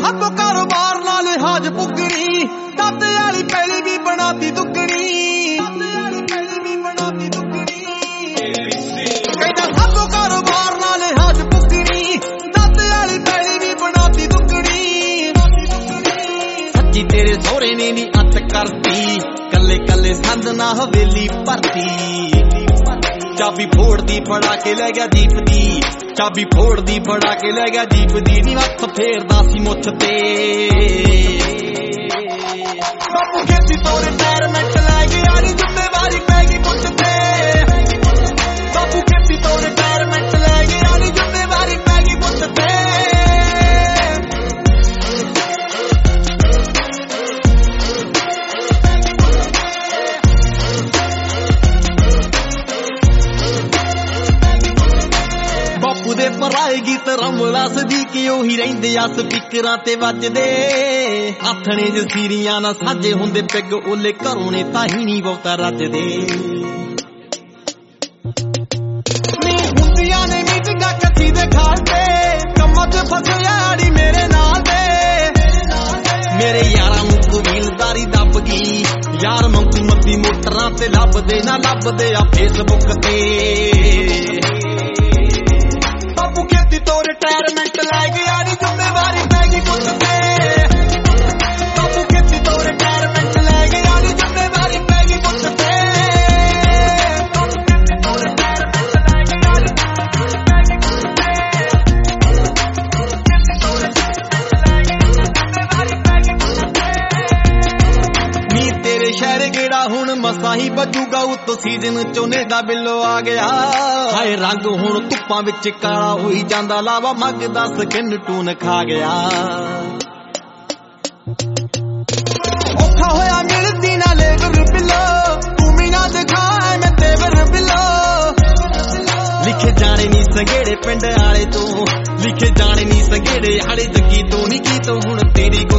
ਸਾਤੋਂ ਕਾਰੋਬਾਰ ਨਾਲ ਹਾਜ ਪੁੱਗਣੀ ਦਾਤੇ ਵਾਲੀ ਪੈਲੀ ਵੀ ਬਣਾਤੀ ਦੁੱਗਣੀ ਕਹਿੰਦਾ ਸਾਤੋਂ ਕਾਰੋਬਾਰ ਨਾਲ ਹਾਜ ਪੁੱਗਣੀ ਦਾਤੇ ਵਾਲੀ ਪੈਲੀ ਵੀ ਬਣਾਤੀ ਦੁੱਗਣੀ ਸੱਚੀ ਤੇਰੇ ਸਹੁਰੇ ਨੇ ਨੀ ਅੱਤ ਕਰਤੀ ਕੱਲੇ ਕੱਲੇ ਸੰਦ ਨਾ ਹਵੇਲੀ ਭਰਤੀ ਚਾਬੀ ਫੋੜਦੀ ਫੜਾ ਕੇ ਲੈ ਗਿਆ ਜੀਪ ਦੀ ਚਾਬੀ ਫੋੜਦੀ ਫੜਾ ਕੇ ਲੈ ਗਿਆ ਜੀਪ ਦੀ ਨੀ ਹੱਥ ਫੇਰਦਾ ਸੀ ਮੁੱਛ ਤੇ ਬਾਪੂ ਖੇਤੀ ਤੋਂ ਰਿਟਾਇਰਮੈਂਟ ਲੈ ਗਿਆ ਨੀ ਜ਼ਿੰਮੇਵਾਰੀ ਪੈ ਗਈ ਪੁੱਤ ਤੇ ਬਾਪੂ ਖੇਤੀ ਤੋਂ ਰਿਟਾਇਰਮੈਂਟ ਲੈ ਗਿਆ ਨੀ ਜ਼ਿੰਮੇਵਾਰੀ ਪੈ ਗਈ ਪੁੱਤ ਤੇ ਉਹਦੇ ਪਰਾਏ ਗੀਤ ਰਮਲਾ ਸਦੀਕੀ ਉਹੀ ਰਹਿੰਦੇ ਆ ਸਪੀਕਰਾਂ ਤੇ ਵੱਜਦੇ ਆਥਣੇ ਜਸੀਰੀਆਂ ਨਾ ਸਾਜੇ ਹੁੰਦੇ ਪਿੱਗ ਓਲੇ ਘਰੋਂ ਨੇ ਤਾਂ ਹੀ ਨਹੀਂ ਬਹੁਤਾ ਰੱਜਦੇ ਨੀ ਹੁੰਦੀਆਂ ਨੇ ਮੀਟਿੰਗਾਂ ਕੱਚੀ ਦੇ ਖਾਲ ਤੇ ਕੰਮਾਂ 'ਚ ਫਸਿਆ ਆੜੀ ਮੇਰੇ ਨਾਲ ਦੇ ਮੇਰੇ ਯਾਰਾਂ ਨੂੰ ਕਬੀਲਦਾਰੀ ਦੱਬ ਗਈ ਯਾਰ ਮੰਗੂ ਮੱਦੀ ਮੋਟਰਾਂ ਤੇ ਲੱਭਦੇ ਨਾ ਲੱਭਦੇ ਆ ਫੇਸਬੁੱਕ ਤੇ ਬਾਪੂ ਖੇਤੀ ਤੋਂ ਰਿਟਾਇਰਮੈਂਟ ਲੈ ਗਿਆ ਨੀ ਜ਼ਿੰਮੇਵਾਰੀ ਪੈ ਗਈ ਪੁੱਤ ਤੇ ਬਾਪੂ ਖੇਤੀ ਤੋਂ ਰਿਟਾਇਰਮੈਂਟ ਲੈ ਗਿਆ ਨੀ ਜ਼ਿੰਮੇਵਾਰੀ ਪੈ ਗਈ ਪੁੱਤ ਤੇ ਨੀ ਤੇਰੇ ਸ਼ਹਿਰ ਗੇੜਾ ਹੁਣ ਮਸਾਂ ਹੀ ਬਚੂਗਾ ਉੱਤੋਂ ਸੀਜ਼ਨ ਝੋਨੇ ਦਾ ਬਿੱਲੋ ਆ ਗਿਆ ਹਾਏ ਰੰਗ ਹੁਣ ਧੁੱਪਾਂ ਵਿੱਚ ਕਾਲਾ ਹੋਈ ਜਾਂਦਾ ਲਾਵਾ ਮੱਗ ਦਾ ਸਕਿਨ ਟੂਨ ਖਾ ਗਿਆ ਔਖਾ ਹੋਇਆ ਮਿਲਦੀ ਨਾ ਲੇਬਰ ਬਿੱਲੋ ਤੂੰ ਵੀ ਨਾ ਦਿਖਾ ਮੈਂ ਤੇਵਰ ਬਿੱਲੋ ਲਿਖੇ ਜਾਣੇ ਨੀ ਸੰਘੇੜੇ ਪਿੰਡ ਵਾਲੇ ਤੋਂ ਲਿਖੇ ਜਾਣੇ ਨੀ ਸੰਘੇੜੇ ਹਾਲੇ ਜੱਗੀ ਤੋਂ ਨੀ ਕੀ ਤੋਂ ਹੁਣ ਤੇਰੀ